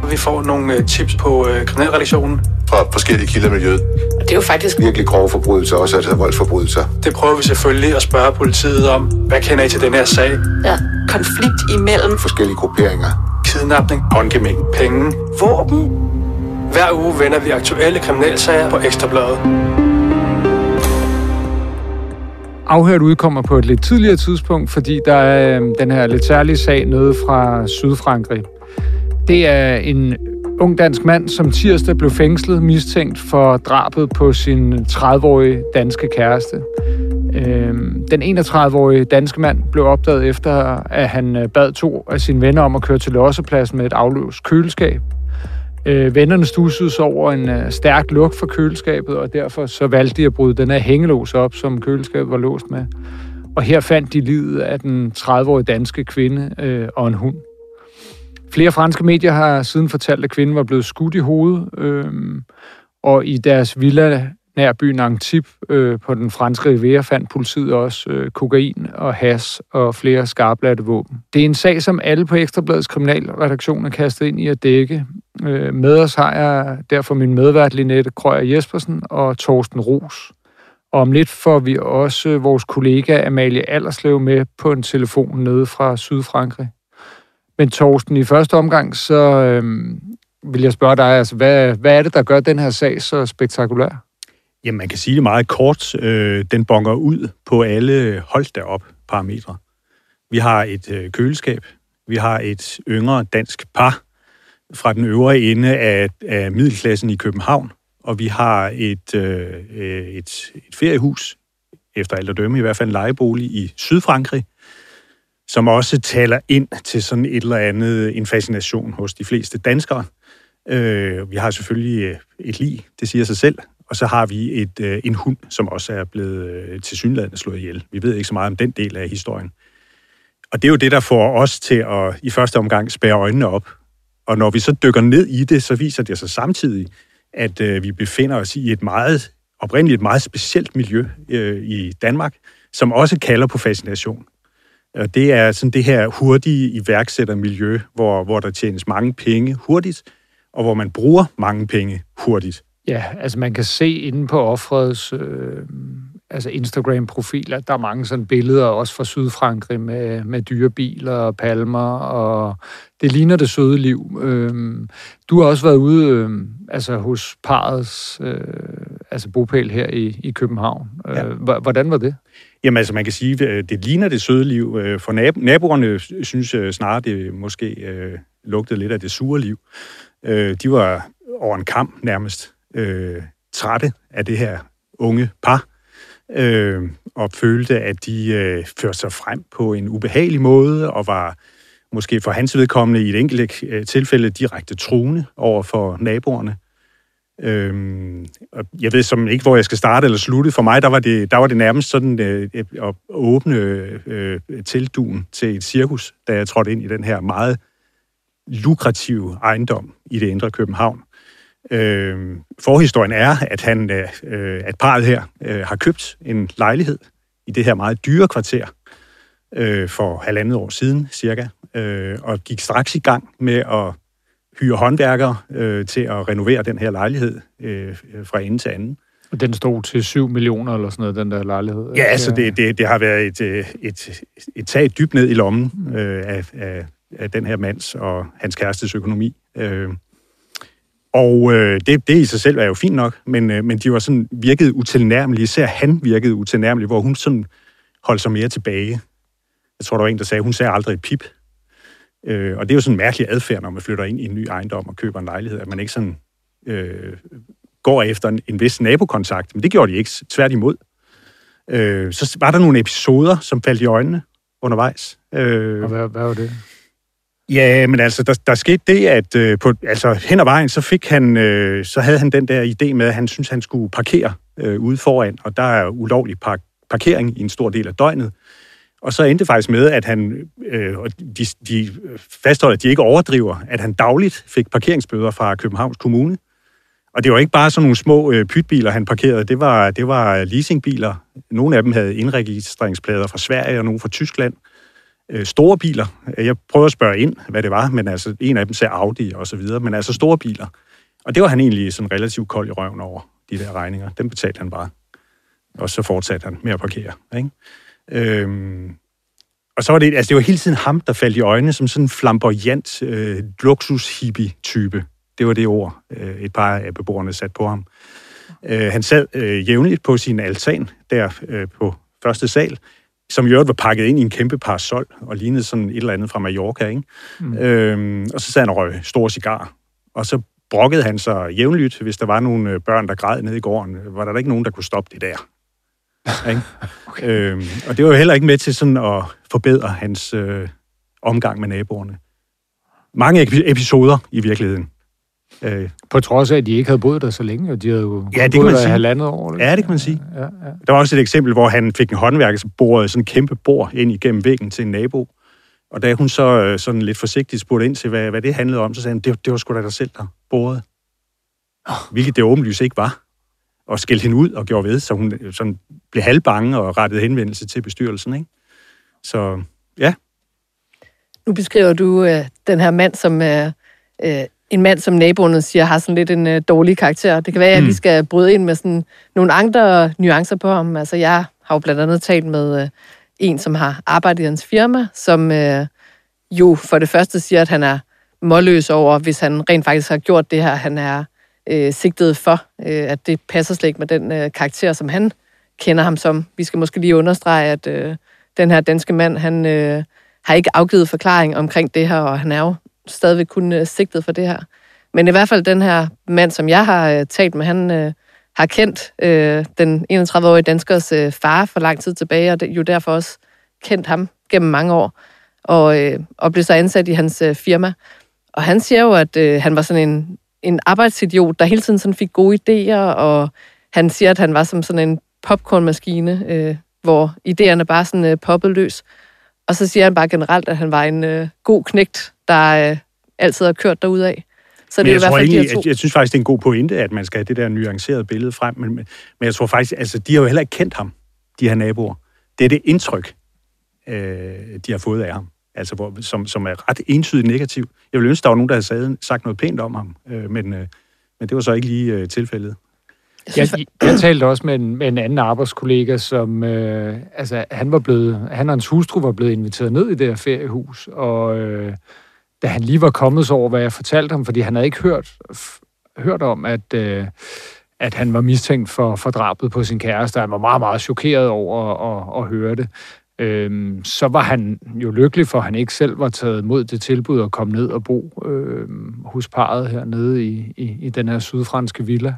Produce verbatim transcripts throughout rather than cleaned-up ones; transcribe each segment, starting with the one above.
Vi får nogle tips på øh, kriminalredaktionen. Fra forskellige kilder i miljøet. Det er jo faktisk virkelig grove forbrydelser, også altså voldsforbrydelser. Det prøver vi selvfølgelig at spørge politiet om. Hvad kender I til den her sag? Ja, konflikt imellem forskellige grupperinger. Kidnapning, håndgemæng, penge, våben. Hver uge vender vi aktuelle kriminalsager på Ekstra Bladet. Afhørt udkommer på et lidt tidligere tidspunkt, fordi der er øh, den her lidt særlige sag nede fra Sydfrankrig. Det er en ung dansk mand, som tirsdag blev fængslet, mistænkt for drabet på sin tredive-årige danske kæreste. Øh, den enogtredive-årige danske mand blev opdaget efter, at han bad to af sine venner om at køre til lossepladsen med et afløst køleskab. Øh, vennerne stussede sig over en øh, stærk lugt fra køleskabet, og derfor så valgte de at bryde den her hængelås op, som køleskabet var låst med. Og her fandt de livet af den tredive-årige danske kvinde øh, og en hund. Flere franske medier har siden fortalt, at kvinden var blevet skudt i hovedet, øh, og i deres villa nær byen Antibes øh, på den franske Riviera fandt politiet også øh, kokain og hash og flere skarpladte våben. Det er en sag, som alle på Ekstra Bladets kriminalredaktion er kastet ind i at dække. Øh, med os har jeg derfor min medvært Linette Krøyer Jespersen og Torsten Ros. Og om lidt får vi også vores kollega Amalie Allerslev med på en telefon nede fra Sydfrankrig. Men Torsten, i første omgang, så øh, vil jeg spørge dig, altså, hvad, hvad er det, der gør den her sag så spektakulær? Jamen, man kan sige det meget kort. Øh, den bonger ud på alle hold derop parametre. Vi har et øh, køleskab. Vi har et yngre dansk par fra den øvre ende af, af middelklassen i København. Og vi har et, øh, et, et feriehus, efter alt at dømme, i hvert fald en lejebolig i Sydfrankrig, som også taler ind til sådan et eller andet, en fascination hos de fleste danskere. Øh, vi har selvfølgelig et lig, det siger sig selv, og så har vi et, øh, en hund, som også er blevet øh, tilsyneladende slået ihjel. Vi ved ikke så meget om den del af historien. Og det er jo det, der får os til at i første omgang spærre øjnene op. Og når vi så dykker ned i det, så viser det sig samtidig, at øh, vi befinder os i et meget, oprindeligt et meget specielt miljø øh, i Danmark, som også kalder på fascination. Og det er sådan det her hurtige iværksættermiljø, hvor, hvor der tjenes mange penge hurtigt, og hvor man bruger mange penge hurtigt. Ja, altså man kan se inde på offerets øh, altså Instagram-profiler, der er mange sådan billeder, også fra Sydfrankrig, med, med dyre biler og palmer, og det ligner det søde liv. Øh, du har også været ude øh, altså hos parrets øh, altså bopæl her i, i København. Ja. Hvordan var det? Jamen altså, man kan sige, at det ligner det søde liv. For nabo- naboerne synes snarere, det måske øh, lugtede lidt af det sure liv. Øh, de var over en kam nærmest øh, trætte af det her unge par, øh, og følte, at de øh, førte sig frem på en ubehagelig måde, og var måske for hans vedkommende i et enkelt øh, tilfælde direkte truende over for naboerne. Øhm, jeg ved som ikke, hvor jeg skal starte eller slutte. For mig, der var det, der var det nærmest sådan øh, at åbne øh, teltduen til et cirkus, da jeg trådte ind i den her meget lukrative ejendom i det indre København. Øh, forhistorien er, at han, øh, at parret her øh, har købt en lejlighed i det her meget dyre kvarter øh, for halvandet år siden, cirka, øh, og gik straks i gang med at hyre håndværkere øh, til at renovere den her lejlighed øh, fra ende til anden. Og den stod til syv millioner eller sådan noget, den der lejlighed? Ja, altså det, det, det har været et, et, et tag dybt ned i lommen øh, af, af, af den her mands og hans kærestes økonomi. Øh, og øh, det, det i sig selv er jo fint nok, men, øh, men de var sådan virkede utilnærmelige. Især han virkede utilnærmelig, hvor hun sådan holdt sig mere tilbage. Jeg tror, der var en, der sagde, hun sagde aldrig et pip. Øh, og det er jo sådan en mærkelig adfærd, når man flytter ind i en ny ejendom og køber en lejlighed, at man ikke sådan øh, går efter en, en vis nabokontakt. Men det gjorde de ikke, tværtimod. Øh, så var der nogle episoder, som faldt i øjnene undervejs. Øh, og hvad, hvad var det? Ja, men altså, der, der skete det, at øh, på, altså, hen ad vejen, så fik han, øh, så havde han den der idé med, at han synes han skulle parkere øh, ude foran, og der er ulovlig park, parkering i en stor del af døgnet. Og så endte det faktisk med, at han, øh, de, de fastholder, at de ikke overdriver, at han dagligt fik parkeringsbøder fra Københavns Kommune. Og det var ikke bare sådan nogle små øh, pytbiler, han parkerede. Det var, det var leasingbiler. Nogle af dem havde indregistreringsplader fra Sverige og nogle fra Tyskland. øh, store biler. Jeg prøvede at spørge ind, hvad det var, men altså en af dem sagde Audi og så videre, men altså store biler. Og det var han egentlig sådan relativt kold i røven over, de der regninger. Dem betalte han bare. Og så fortsatte han med at parkere. Ikke? Øhm, og så var det, altså det var hele tiden ham, der faldt i øjnene som sådan en flamboyant øh, luksus-hippie-type. Det var det ord, øh, et par af beboerne satte på ham. Øh, han sad øh, jævnligt på sin altan, der øh, på første sal, som i øvrigt var pakket ind i en kæmpe parasol, og lignede sådan et eller andet fra Mallorca, ikke? Mm. Øhm, og så sad han og røg store cigarer. Og så brokkede han sig jævnligt, hvis der var nogle børn, der græd nede i gården. Var der ikke nogen, der kunne stoppe det der? Ikke? Okay. Øhm, og det var jo heller ikke med til sådan at forbedre hans øh, omgang med naboerne. Mange episoder i virkeligheden. Øh, På trods af, at de ikke havde boet der så længe, og de havde jo ja, det boet kan man der sige. halvandet år. Eller? Ja, det kan man sige. Ja, ja. Der var også et eksempel, hvor han fik en håndværker, som borede sådan en kæmpe bord ind igennem væggen til en nabo. Og da hun så sådan lidt forsigtigt spurgte ind til, hvad, hvad det handlede om, så sagde han, det, det var sgu da dig selv, der borede. Oh. Hvilket det åbenlyst ikke var. Og skældte hende ud og gjorde ved, så hun sådan blev halvbange og rettede henvendelse til bestyrelsen. Ikke? Så ja. Nu beskriver du øh, den her mand som øh, øh, en mand, som naboerne siger, har sådan lidt en øh, dårlig karakter. Det kan være, at mm. vi skal bryde ind med sådan nogle andre nuancer på ham. Altså, jeg har jo blandt andet talt med øh, en, som har arbejdet i hans firma, som øh, jo for det første siger, at han er målløs over, hvis han rent faktisk har gjort det her, han er øh, sigtet for, øh, at det passer slet ikke med den øh, karakter, som han kender ham som. Vi skal måske lige understrege, at øh, den her danske mand, han øh, har ikke afgivet forklaring omkring det her, og han er jo stadigvæk kun øh, sigtet for det her. Men i hvert fald den her mand, som jeg har øh, talt med, han øh, har kendt øh, den enogtredive-årige danskers øh, far for lang tid tilbage, og det, jo derfor også kendt ham gennem mange år, og, øh, og blev så ansat i hans øh, firma. Og han siger jo, at øh, han var sådan en, en arbejdsidiot, der hele tiden sådan fik gode idéer, og han siger, at han var som sådan en popcornmaskine, øh, hvor idéerne bare sådan øh, poppede løs. Og så siger han bare generelt, at han var en øh, god knægt, der øh, altid har kørt derudad. Så det er i hvert fald de her to. Jeg, jeg synes faktisk, det er en god pointe, at man skal have det der nuancerede billede frem, men, men jeg tror faktisk, altså de har jo heller ikke kendt ham, de her naboer. Det er det indtryk, øh, de har fået af ham, altså hvor, som, som er ret entydigt negativt. Jeg ville ønske, der var nogen, der havde sagt noget pænt om ham, øh, men, øh, men det var så ikke lige øh, tilfældet. Jeg, jeg talte også med en, med en anden arbejdskollega, som øh, altså han var blevet, han og hans hustru var blevet inviteret ned i det her feriehus, og øh, da han lige var kommet så over, hvad jeg fortalte ham, fordi han havde ikke hørt, f- hørt om, at, øh, at han var mistænkt for, for drabet på sin kæreste. Han var meget, meget chokeret over at, at, at høre det. Øh, så var han jo lykkelig for, at han ikke selv var taget mod det tilbud at komme ned og bo øh, hos parret hernede i, i, i den her sydfranske villa.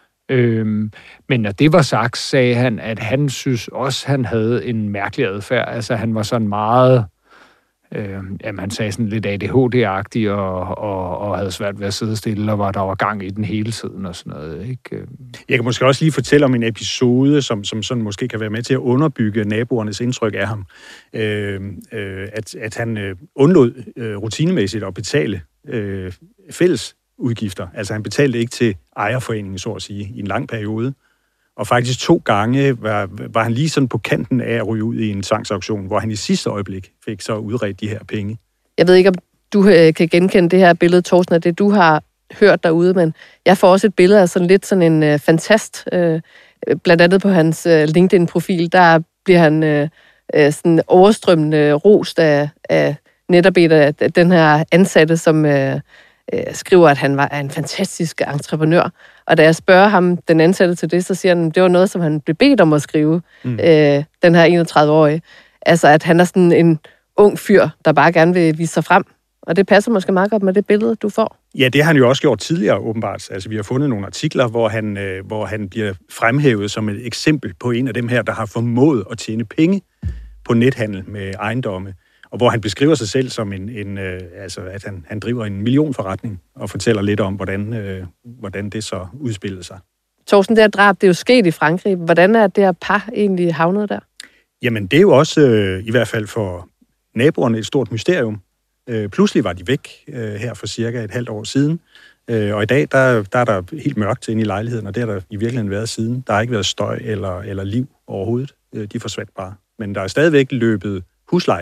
Øhm, men når det var sagt, sagde han, at han synes også, han havde en mærkelig adfærd. Altså, han var sådan meget, øh, jamen, han sagde sådan lidt A D H D-agtig, og, og, og havde svært ved at sidde stille, og var der var gang i den hele tiden, og sådan noget, ikke? Jeg kan måske også lige fortælle om en episode, som, som sådan måske kan være med til at underbygge naboernes indtryk af ham. Øh, øh, at, at han øh, undlod øh, rutinemæssigt at betale øh, fælles udgifter. Altså han betalte ikke til ejerforeningen, så at sige, i en lang periode. Og faktisk to gange var, var han lige sådan på kanten af at ryge ud i en tvangsauktion, hvor han i sidste øjeblik fik så udredt de her penge. Jeg ved ikke, om du øh, kan genkende det her billede, Torsten, af det, du har hørt derude, men jeg får også et billede af sådan lidt sådan en øh, fantast. Øh, blandt andet på hans øh, LinkedIn-profil, der bliver han øh, øh, sådan overstrømmende rost af, af netop et af den her ansatte, som øh, skriver, at han var en fantastisk entreprenør. Og da jeg spørger ham, den ansatte til det, så siger han, at det var noget, som han blev bedt om at skrive, mm. øh, den her enogtredive-årige. Altså, at han er sådan en ung fyr, der bare gerne vil vise sig frem. Og det passer måske meget godt med det billede, du får. Ja, det har han jo også gjort tidligere, åbenbart. Altså, vi har fundet nogle artikler, hvor han, øh, hvor han bliver fremhævet som et eksempel på en af dem her, der har formået at tjene penge på nethandel med ejendomme. Og hvor han beskriver sig selv som en, en øh, altså at han, han driver en millionforretning, og fortæller lidt om, hvordan, øh, hvordan det så udspillede sig. Torsten, det her drab, det er jo sket i Frankrig. Hvordan er det her par egentlig havnet der? Jamen, det er jo også, øh, i hvert fald for naboerne, et stort mysterium. Øh, pludselig var de væk øh, her for cirka et halvt år siden, øh, og i dag, der, der er der helt mørkt inde i lejligheden, og det har der i virkeligheden været siden. Der har ikke været støj eller, eller liv overhovedet. Øh, de forsvandt bare. Men der er stadigvæk løbet husleje ind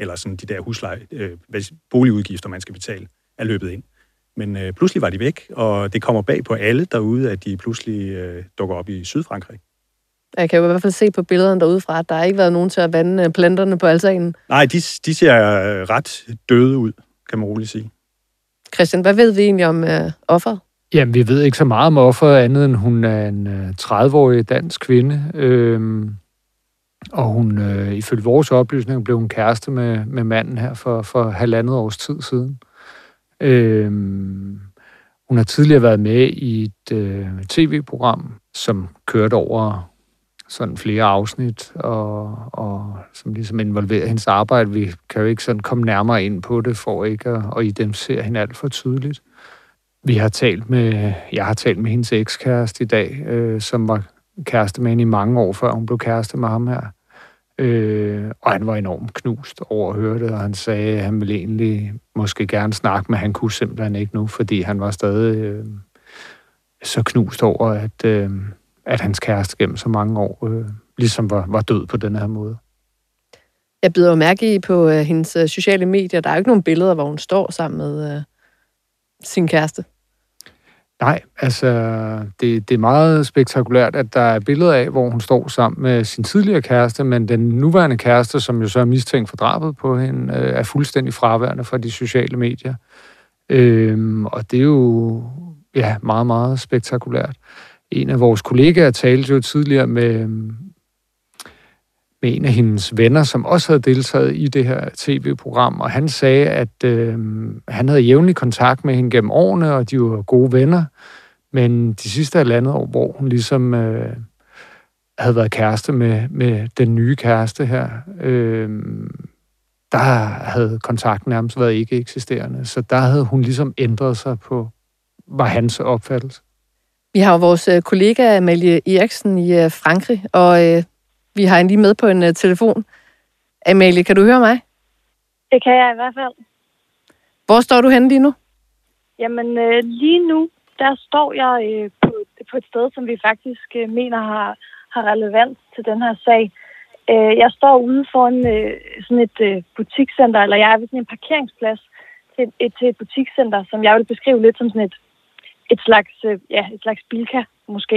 eller sådan de der husleje, øh, boligudgifter, man skal betale, er løbet ind. Men øh, pludselig var de væk, og det kommer bag på alle derude, at de pludselig øh, dukker op i Sydfrankrig. Jeg kan jo i hvert fald se på billederne derudefra, at der har ikke været nogen til at vande planterne på altanen. Nej, de, de ser ret døde ud, kan man roligt sige. Christian, hvad ved vi egentlig om øh, offeret? Jamen, vi ved ikke så meget om offeret, andet end hun er en øh, tredive-årig dansk kvinde. Øhm, og hun, øh, ifølge vores oplysning, blev hun kæreste med, med manden her for, for halvandet års tid siden. Øhm, hun har tidligere været med i et øh, tv-program, som kørte over sådan flere afsnit, og, og som ligesom involverer hendes arbejde. Vi kan jo ikke sådan komme nærmere ind på det, for ikke at, at identificere hende alt for tydeligt. Vi har talt med, jeg har talt med hendes ekskæreste i dag, øh, som var kæreste med hende i mange år, før hun blev kæreste med ham her. Øh, og han var enormt knust over at høre det, og han sagde, at han ville egentlig måske gerne snakke, men han kunne simpelthen ikke nu, fordi han var stadig øh, så knust over, at, øh, at hans kæreste gennem så mange år øh, ligesom var, var død på den her måde. Jeg bider jo mærke i på øh, hendes øh, sociale medier. Der er jo ikke nogen billeder, hvor hun står sammen med øh, sin kæreste. Nej, altså, det, det er meget spektakulært, at der er billeder af, hvor hun står sammen med sin tidligere kæreste, men den nuværende kæreste, som jo så er mistænkt for drabet på hende, øh, er fuldstændig fraværende fra de sociale medier. Øhm, og det er jo ja, meget, meget spektakulært. En af vores kollegaer talte jo tidligere med, med en af hendes venner, som også havde deltaget i det her tv-program, og han sagde, at øh, han havde jævnlig kontakt med hende gennem årene, og de var gode venner, men de sidste halvandet år, hvor hun ligesom øh, havde været kæreste med, med den nye kæreste her, øh, der havde kontakten nærmest været ikke eksisterende, så der havde hun ligesom ændret sig på, var hans opfattelse. Vi har jo vores kollega Amalie Eriksen i Frankrig, og øh, vi har hende lige med på en uh, telefon. Amalie, kan du høre mig? Det kan jeg i hvert fald. Hvor står du henne lige nu? Jamen, øh, lige nu, der står jeg øh, på, på et sted, som vi faktisk øh, mener har, har relevans til den her sag. Øh, jeg står ude foran øh, sådan et øh, butikscenter, eller jeg er ved sådan en parkeringsplads til et, til et butikscenter, som jeg vil beskrive lidt som sådan et, et slags, øh, ja, et slags Bilka, måske.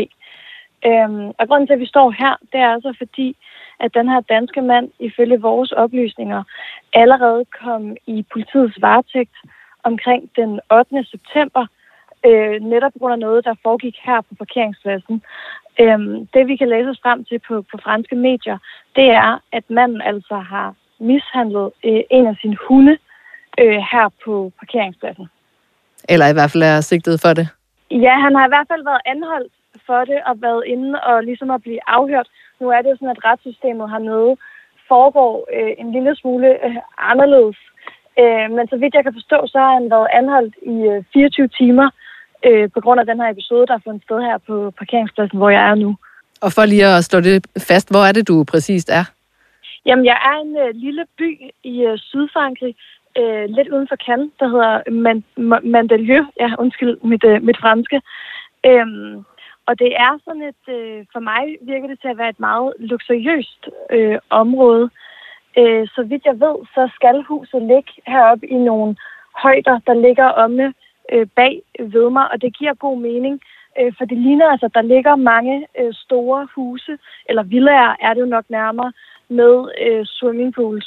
Øhm, og grunden til, at vi står her, det er altså fordi, at den her danske mand, ifølge vores oplysninger, allerede kom i politiets varetægt omkring den ottende september, øh, netop på grund af noget, der foregik her på parkeringspladsen. Øhm, det, vi kan læse os frem til på, på franske medier, det er, at manden altså har mishandlet øh, en af sine hunde øh, her på parkeringspladsen. Eller i hvert fald er sigtet for det. Ja, han har i hvert fald været anholdt for det og været inde og ligesom at blive afhørt. Nu er det jo sådan, at retssystemet hernede foregår øh, en lille smule øh, anderledes. Øh, men så vidt jeg kan forstå, så har han været anholdt i øh, fireogtyve timer øh, på grund af den her episode, der har fundet sted her på parkeringspladsen, hvor jeg er nu. Og for lige at slå det fast, hvor er det, du præcist er? Jamen, jeg er i en øh, lille by i øh, Sydfrankrig, øh, lidt uden for Cannes, der hedder Man- Mandelieu. Ja, undskyld mit, øh, mit franske. Øh, Og det er sådan et, øh, for mig virker det til at være et meget luksuriøst øh, område. Øh, så vidt jeg ved, så skal huset ligge heroppe i nogle højder, der ligger omme øh, bag ved mig, og det giver god mening. Øh, for det ligner altså, at der ligger mange øh, store huse, eller villaer er det jo nok nærmere, med øh, swimmingpools.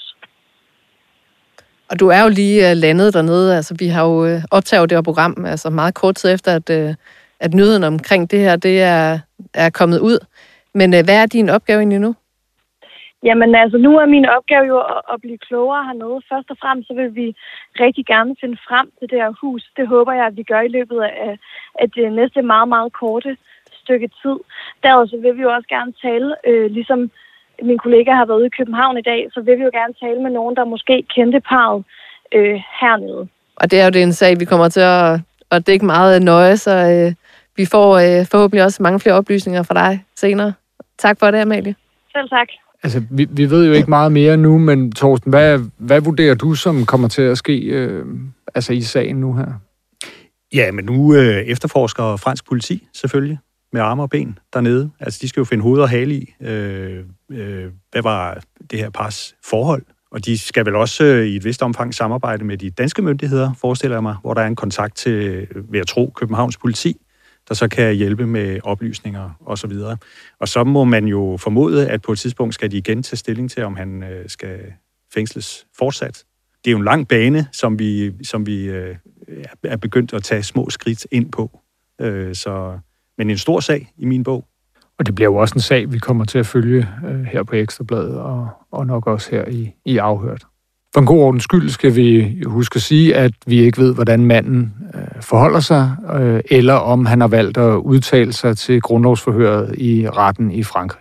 Og du er jo lige øh, landet dernede, altså vi har jo øh, optaget det her program, altså meget kort tid efter, at... Øh at nyheden omkring det her, det er, er kommet ud. Men øh, hvad er din opgave egentlig nu? Jamen altså, nu er min opgave jo at, at blive klogere hernede. Først og fremmest så vil vi rigtig gerne finde frem til det her hus. Det håber jeg, at vi gør i løbet af, af det næste meget, meget korte stykke tid. Derudover så vil vi jo også gerne tale, øh, ligesom min kollega har været ude i København i dag, så vil vi jo gerne tale med nogen, der måske kendte parret øh, hernede. Og det er jo det en sag, vi kommer til at, at dække meget nøje, så... Øh Vi får øh, forhåbentlig også mange flere oplysninger fra dig senere. Tak for det, Amalie. Selv tak. Altså, vi, vi ved jo ikke meget mere nu, men Torsten, hvad, hvad vurderer du, som kommer til at ske øh, altså i sagen nu her? Ja, men nu øh, efterforsker fransk politi selvfølgelig med arme og ben dernede. Altså, de skal jo finde hoved og hale i. Øh, øh, hvad var det her pars forhold Og de skal vel også i et vist omfang samarbejde med de danske myndigheder, forestiller jeg mig, hvor der er en kontakt til, ved at tro, Københavns politi, der så kan hjælpe med oplysninger osv. Og, og så må man jo formode, at på et tidspunkt skal de igen tage stilling til, om han øh, skal fængsles fortsat. Det er jo en lang bane, som vi, som vi øh, er begyndt at tage små skridt ind på. Øh, så, men en stor sag i min bog. Og det bliver jo også en sag, vi kommer til at følge øh, her på Ekstra Bladet, og, og nok også her i, i Afhørt. For en god ordens skyld skal vi huske at sige, at vi ikke ved, hvordan manden øh, forholder sig, øh, eller om han har valgt at udtale sig til grundlovsforhøret i retten i Frankrig.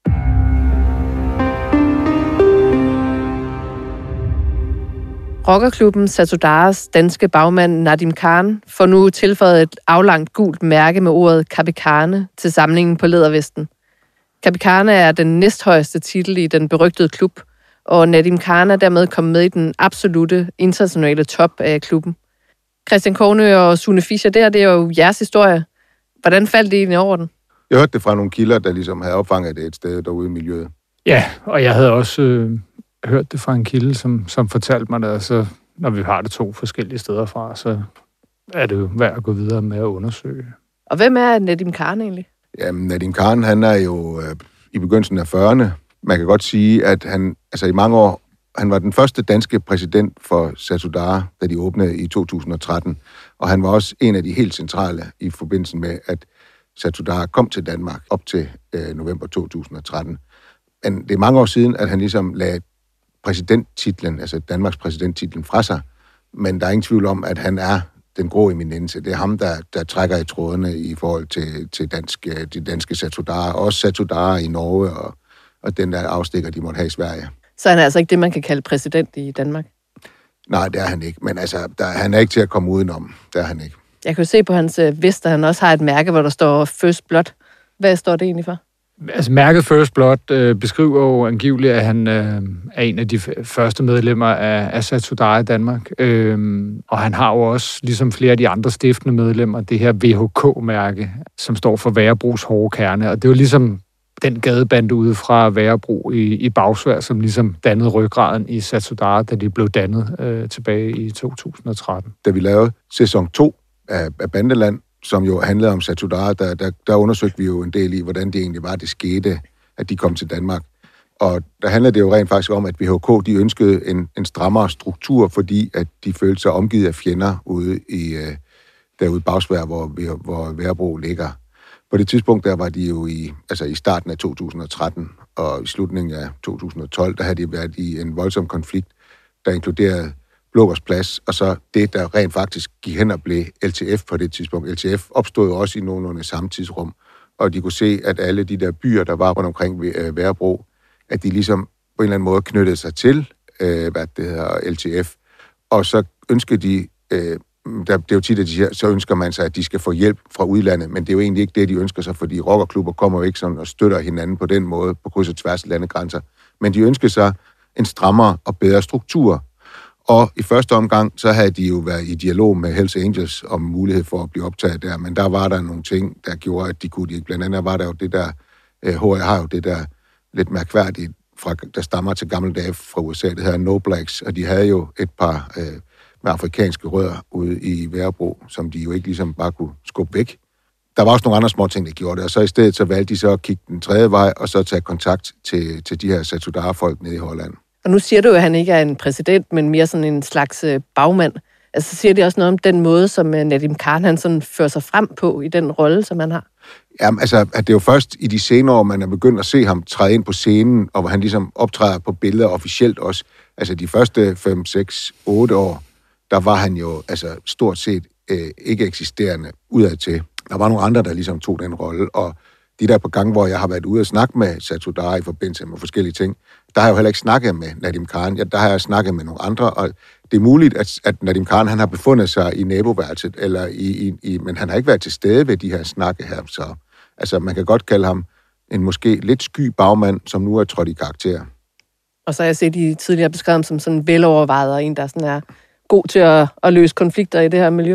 Rockerklubben Satudarahs danske bagmand Nadim Khan får nu tilføjet et aflangt gult mærke med ordet Kapikane til samlingen på lædervesten. Kapikane er den næsthøjeste titel i den berygtede klub, og Nadim Khan er dermed kommet med i den absolute internationale top af klubben. Christian Kornø og Sune Fischer, der, det er jo jeres historie. Hvordan faldt det egentlig over den? Jeg hørte det fra nogle kilder, der ligesom havde opfanget det et sted derude i miljøet. Ja, og jeg havde også øh, hørt det fra en kilde, som, som fortalte mig det. Altså, når vi har det to forskellige steder fra, så er det jo værd at gå videre med at undersøge. Og hvem er Nadim Khan egentlig? Jamen, Nadim Khan, han er jo øh, i begyndelsen af fyrrerne. Man kan godt sige, at han, altså i mange år, han var den første danske præsident for Satudarah, da de åbnede i to tusind og tretten. Og han var også en af de helt centrale i forbindelse med, at Satudarah kom til Danmark op til øh, november to tusind og tretten. Men det er mange år siden, at han ligesom lagde præsidenttitlen, altså Danmarks præsidenttitlen fra sig. Men der er ingen tvivl om, at han er den grå eminence. Det er ham, der, der trækker i trådene i forhold til, til dansk, de danske Satudarah. Også Satudarah i Norge og, og den der afstikker, de måtte have i Sverige. Så han er altså ikke det, man kan kalde præsident i Danmark? Nej, det er han ikke. Men altså, der, han er ikke til at komme udenom. Det er han ikke. Jeg kan jo se på hans vest, at han også har et mærke, hvor der står First Blood. Hvad står det egentlig for? Altså, mærket First Blood øh, beskriver jo angiveligt, at han øh, er en af de f- første medlemmer af, af Satudarah i Danmark. Øhm, og han har jo også, ligesom flere af de andre stiftende medlemmer, det her V H K-mærke, som står for Værebros hårde kerne. Og det er jo ligesom den gadebande ude fra Værebro i, i Bagsvær, som ligesom dannede ryggraden i Satudarah, da de blev dannet øh, tilbage i to tusind og tretten. Da vi lavede sæson to af, af Bandeland, som jo handlede om Satudarah, der, der, der undersøgte vi jo en del i, hvordan det egentlig var, det skete, at de kom til Danmark. Og der handlede det jo rent faktisk om, at V H K, de ønskede en, en strammere struktur, fordi at de følte sig omgivet af fjender ude i, øh, derude i Bagsvær, hvor, hvor Værebro ligger. På det tidspunkt, der var de jo i, altså i starten af to tusind og tretten, og i slutningen af to tusind og tolv, der havde de været i en voldsom konflikt, der inkluderede Blågårds Plads, og så det, der rent faktisk gik hen og blev L T F på det tidspunkt. L T F opstod jo også i nogenlunde samme tidsrum, og de kunne se, at alle de der byer, der var rundt omkring ved Værebro, at de ligesom på en eller anden måde knyttede sig til, øh, hvad det hedder, L T F, og så ønskede de, øh, der, det er jo tit, at de siger, så ønsker man sig, at de skal få hjælp fra udlandet, men det er jo egentlig ikke det, de ønsker sig, fordi rockerklubber kommer jo ikke sådan og støtter hinanden på den måde, på kryds og tværs af landegrænser, men de ønsker sig en strammere og bedre struktur. Og i første omgang, så havde de jo været i dialog med Hells Angels om mulighed for at blive optaget der, men der var der nogle ting, der gjorde, at de kunne ikke. Blandt andet var der jo det der, H R har jo det der lidt mærkværdigt, fra, der stammer til gamle dage fra U S A, det hedder No Blacks, og de havde jo et par øh, med afrikanske rødder ude i Værebro, som de jo ikke ligesom bare kunne skubbe væk. Der var også nogle andre små ting, der gjorde det, og så i stedet så valgte de så at kigge den tredje vej, og så tage kontakt til, til de her Satudarah-folk nede i Holland. Og nu siger du jo, at han ikke er en præsident, men mere sådan en slags bagmand. Altså siger det også noget om den måde, som Nadim Khan han sådan fører sig frem på i den rolle, som han har? Jamen, altså, at det er jo først i de senere år, man er begyndt at se ham træde ind på scenen, og hvor han ligesom optræder på billeder officielt også. Altså de første fem, seks, otte år, der var han jo altså stort set øh, ikke eksisterende udadtil. Der var nogle andre, der ligesom tog den rolle, og de der på gang, hvor jeg har været ude og snakke med Satudarah i forbindelse med forskellige ting, der har jeg jo heller ikke snakket med Nadim Khan. Ja, der har jeg snakket med nogle andre, og det er muligt, at, at Nadim Khan han har befundet sig i naboværelset, eller i, i, i, men han har ikke været til stede ved de her snakke her. Så altså, man kan godt kalde ham en måske lidt sky bagmand, som nu er trådt i karakter. Og så har jeg set de tidligere beskrevet som sådan velovervejet, og en, der sådan er god til at, at løse konflikter i det her miljø.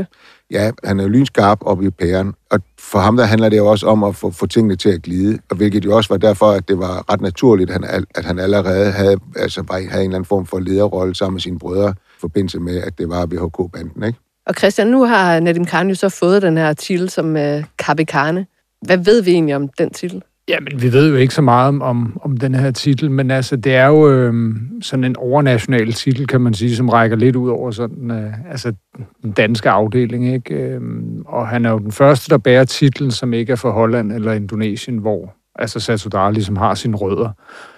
ja, han er jo lynskarp oppe i pæren, og for ham der handler det jo også om at få, få tingene til at glide, og hvilket jo også var derfor, at det var ret naturligt, at han, at han allerede havde, altså, havde en eller anden form for lederrolle sammen med sine brødre, i forbindelse med, at det var V H K-banden, ikke? Og Christian, nu har Nadim Khan jo så fået den her titel som øh, Kapikane. Hvad ved vi egentlig om den titel? Jamen, vi ved jo ikke så meget om, om, om den her titel, men altså, det er jo øh, sådan en overnational titel, kan man sige, som rækker lidt ud over sådan, øh, altså, den danske afdeling, ikke? Øh, og han er jo den første, der bærer titlen, som ikke er fra Holland eller Indonesien, hvor altså Satudarah ligesom har sine rødder.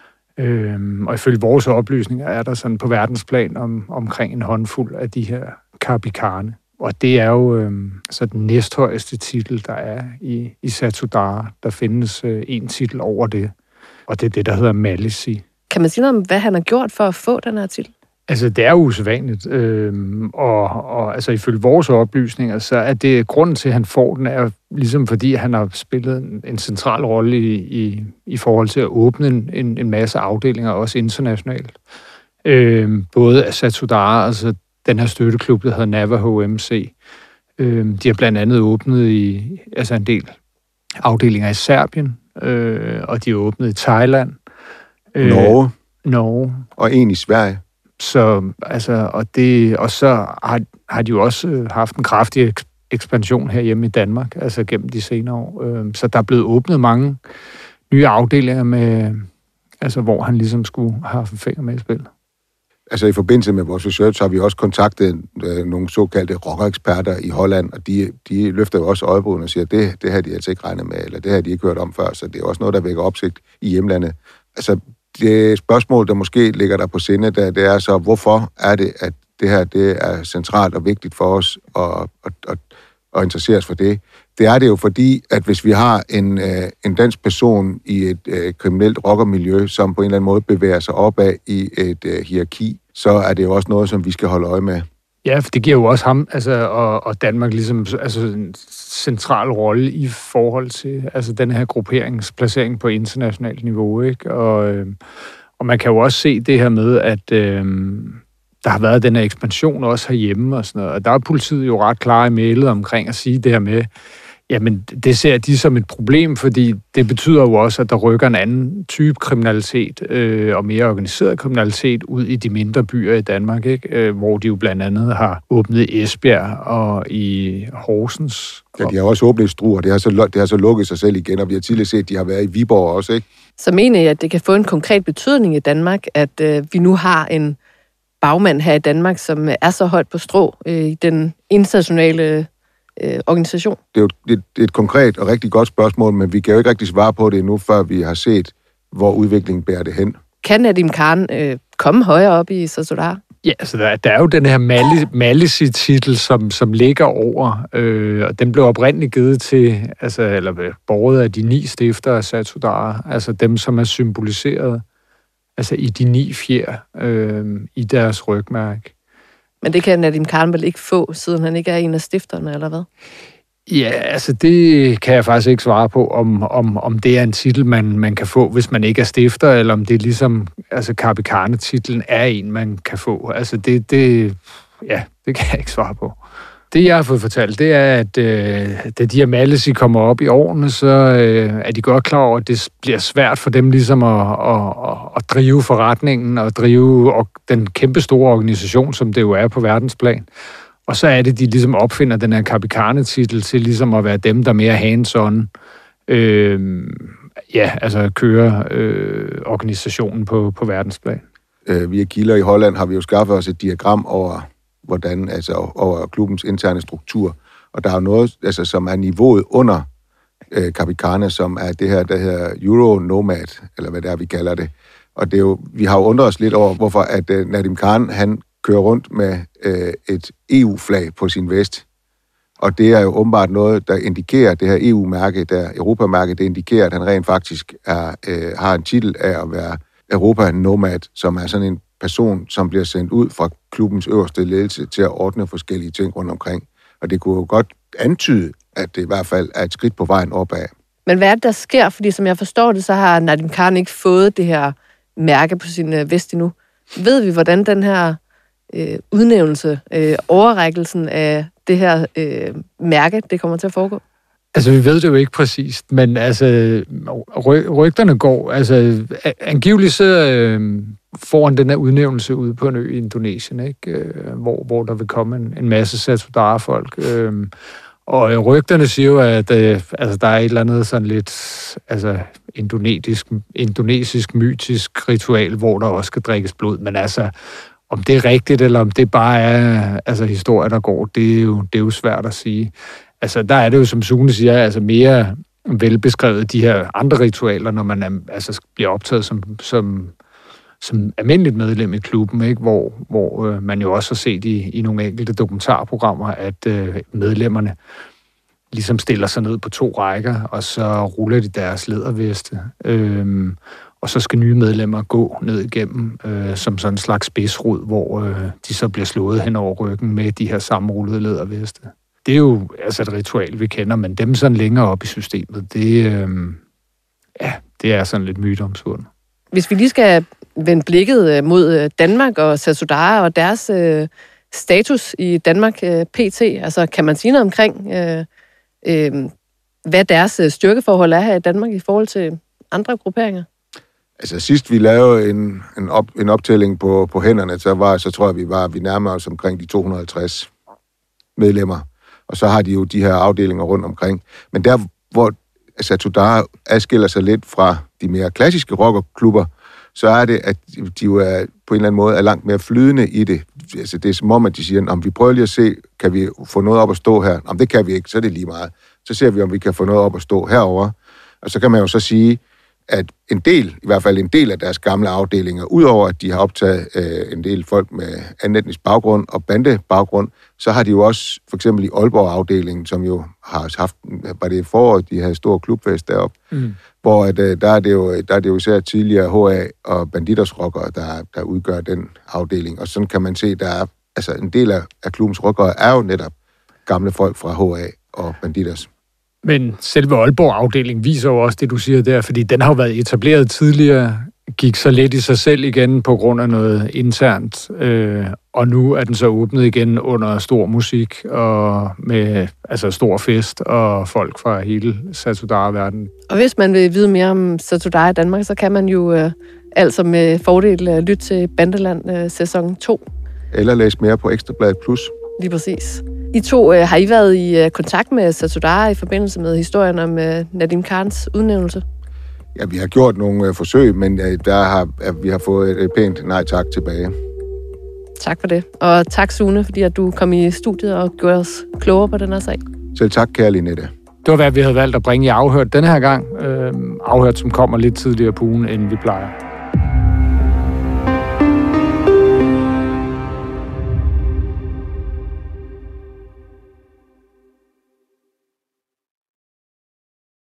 Øh, og ifølge vores oplysninger er der sådan på verdensplan om, omkring en håndfuld af de her Kapikane. Og det er jo øh, så den næsthøjeste titel, der er i, i Satudarah. Der findes øh, en titel over det, og det er det, der hedder Malisi. Kan man sige noget om, hvad han har gjort for at få den her titel? Altså, det er jo usædvanligt, øh, og, og altså, ifølge vores oplysninger, så er det grunden til, at han får den, er ligesom fordi, han har spillet en, en central rolle i, i, i forhold til at åbne en, en, en masse afdelinger, også internationalt. Øh, både af Satudarah, altså den her støtteklub, der hedder Navajo M C. Øh, de har blandt andet åbnet i altså en del afdelinger i Serbien, øh, og de har åbnet i Thailand. Øh, Norge. Norge. Og en i Sverige. Så, altså, og, det, og så har, har de jo også haft en kraftig ekspansion herhjemme i Danmark, altså gennem de senere år. Øh, så der er blevet åbnet mange nye afdelinger, med, altså, hvor han ligesom skulle have haft fingre med i spil. Altså i forbindelse med vores research har vi også kontaktet øh, nogle såkaldte rockereksperter i Holland, og de, de løfter jo også øjebryn og siger, at det, det har de altså ikke regnet med, eller det har de ikke hørt om før, så det er også noget, der vækker opsigt i hjemlandet. Altså det spørgsmål, der måske ligger der på sinde, der, det er så, hvorfor er det, at det her det er centralt og vigtigt for os at, at, at, at interessere os for det? Det er det jo fordi, at hvis vi har en, øh, en dansk person i et øh, kriminelt rockermiljø, som på en eller anden måde bevæger sig opad i et øh, hierarki, så er det jo også noget, som vi skal holde øje med. Ja, for det giver jo også ham altså, og, og Danmark ligesom altså, en central rolle i forhold til altså, den her grupperingsplacering på internationalt niveau, ikke? Og, øh, og man kan jo også se det her med, at øh, der har været den her ekspansion også herhjemme og sådan noget, og der er politiet jo ret klar i mailet omkring at sige det her med, jamen, det ser de som et problem, fordi det betyder jo også, at der rykker en anden type kriminalitet øh, og mere organiseret kriminalitet ud i de mindre byer i Danmark, ikke? Øh, hvor de jo blandt andet har åbnet i Esbjerg og i Horsens. Ja, de har også åbnet i Struer, det har, så, det har så lukket sig selv igen, og vi har tidligere set, at de har været i Viborg også, ikke? Så mener jeg, at det kan få en konkret betydning i Danmark, at øh, vi nu har en bagmand her i Danmark, som er så højt på strå øh, i den internationale øh, organisation? Det er jo et, et konkret og rigtig godt spørgsmål, men vi kan jo ikke rigtig svare på det endnu, før vi har set, hvor udviklingen bærer det hen. Kan Nadim Khan øh, komme højere op i Satudarah? Ja, altså der, der er jo den her Malisi-titel, som, som ligger over, øh, og den blev oprindeligt givet til, altså, eller båret af de ni stiftere af Satudarah, altså dem, som er symboliseret altså i de ni fjer øh, i deres rygmærke. Men det kan Nadim Khan vel ikke få, siden han ikke er en af stifterne, eller hvad? Ja, altså det kan jeg faktisk ikke svare på, om, om, om det er en titel, man, man kan få, hvis man ikke er stifter, eller om det er ligesom, altså Kapikane-titlen er en, man kan få. Altså det, det, ja, det kan jeg ikke svare på. Det, jeg har fået fortalt, det er, at øh, da de her Malisi kommer op i årene, så øh, er de godt klar over, at det bliver svært for dem ligesom at, at, at drive forretningen og drive og den kæmpe store organisation, som det jo er på verdensplan. Og så er det, de ligesom opfinder den her Kapikane-titel til ligesom at være dem, der mere hands-on øh, ja, altså kører øh, organisationen på, på verdensplan. Øh, via kilder i Holland har vi jo skaffet os et diagram over hvordan, altså over klubbens interne struktur. Og der er jo noget, altså, som er niveauet under øh, Kapikane, som er det her, der hedder Euro Nomad, eller hvad det er, vi kalder det. Og det er jo, vi har jo undret os lidt over, hvorfor at øh, Nadim Khan, han kører rundt med øh, et E U-flag på sin vest. Og det er jo åbenbart noget, der indikerer, det her E U-mærke, der Europa-mærke, det indikerer, at han rent faktisk er, øh, har en titel af at være Europa-nomad, som er sådan en person, som bliver sendt ud fra klubbens øverste ledelse til at ordne forskellige ting rundt omkring. Og det kunne jo godt antyde, at det i hvert fald er et skridt på vejen opad. Men hvad er det, der sker? Fordi som jeg forstår det, så har Nadim Khan ikke fået det her mærke på sin vest endnu. Ved vi, hvordan den her øh, udnævnelse, øh, overrækkelsen af det her øh, mærke, det kommer til at foregå? Altså, vi ved det jo ikke præcist, men altså, ry- rygterne går. Altså, angiveligt så øh, foran den her udnævnelse ude på en ø i Indonesien, ikke? Øh, hvor, hvor der vil komme en, en masse Satudara-folk. Øh, og øh, rygterne siger jo, at øh, altså, der er et eller andet sådan lidt altså, indonesisk, indonesisk, mytisk ritual, hvor der også skal drikkes blod. Men altså, om det er rigtigt, eller om det bare er altså, historie, der går, det er, jo, det er jo svært at sige. Altså, der er det jo, som Sune siger, altså mere velbeskrevet de her andre ritualer, når man er, altså, bliver optaget som, som, som almindeligt medlem i klubben, ikke? Hvor, hvor øh, man jo også har set i, i nogle enkelte dokumentarprogrammer, at øh, medlemmerne ligesom stiller sig ned på to rækker, og så ruller de deres læderveste. Øhm, og så skal nye medlemmer gå ned igennem øh, som sådan en slags spidsrod, hvor øh, de så bliver slået hen over ryggen med de her sammenrullede læderveste. Det er jo altså et ritual, vi kender, men dem sådan længere op i systemet, det, øh, ja, det er sådan lidt myteomspundet. Hvis vi lige skal vende blikket mod Danmark og Satudara og deres øh, status i Danmark øh, P T, altså kan man sige noget omkring, øh, øh, hvad deres styrkeforhold er her i Danmark i forhold til andre grupperinger? Altså sidst vi lavede en, en, op, en optælling på, på hænderne, så, var, så tror jeg, vi var vi nærmere os omkring de to hundrede og halvtreds medlemmer. Og så har de jo de her afdelinger rundt omkring. Men der, hvor Satudara adskiller sig lidt fra de mere klassiske rockerklubber, så er det, at de jo er, på en eller anden måde er langt mere flydende i det. Altså, det er som om, at de siger, om vi prøver lige at se, kan vi få noget op at stå her? Om det kan vi ikke, så er det lige meget. Så ser vi, om vi kan få noget op at stå herover. Og så kan man jo så sige, at en del, i hvert fald en del af deres gamle afdelinger, udover at de har optaget øh, en del folk med anden etnisk baggrund og bandebaggrund, så har de jo også, for eksempel i Aalborg-afdelingen, som jo har haft, var det i foråret, de havde stor klubfest deroppe, mm. hvor at, øh, der, er det jo, der er det jo især tidligere H A og Banditers-rockere, der, der udgør den afdeling. Og sådan kan man se, der er, altså en del af, af klubbens rockere er jo netop gamle folk fra H A og Banditers. Men selve Aalborg-afdelingen viser jo også det, du siger der, fordi den har jo været etableret tidligere, gik så lidt i sig selv igen på grund af noget internt, øh, og nu er den så åbnet igen under stor musik og med altså stor fest og folk fra hele Satudara-verdenen. Og hvis man vil vide mere om Satudara i Danmark, så kan man jo øh, altså med fordel øh, lytte til Bandeland øh, sæson to. Eller læse mere på Ekstrabladet Plus. Lige præcis. I to øh, har I været i øh, kontakt med Satudara i forbindelse med historien om øh, Nadim Khans udnævnelse? Ja, vi har gjort nogle øh, forsøg, men øh, der har, øh, vi har fået et pænt nej tak tilbage. Tak for det. Og tak, Sune, fordi at du kom i studiet og gjorde os klogere på den her sag. Selv tak, kære Linette. Det var, hvad vi havde valgt at bringe i Afhørt denne her gang. Øh, afhørt, som kommer lidt tidligere på ugen, end vi plejer.